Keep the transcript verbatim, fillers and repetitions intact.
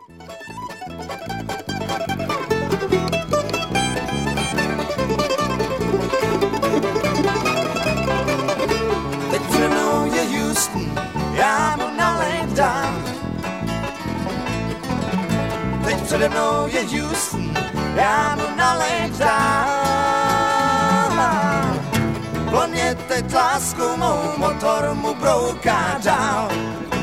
Teď přede mnou je Houston, já mu nalej dám. Teď přede mnou je Houston, já mu nalej dám. On je teď láskou mou, motor mu brouká dál.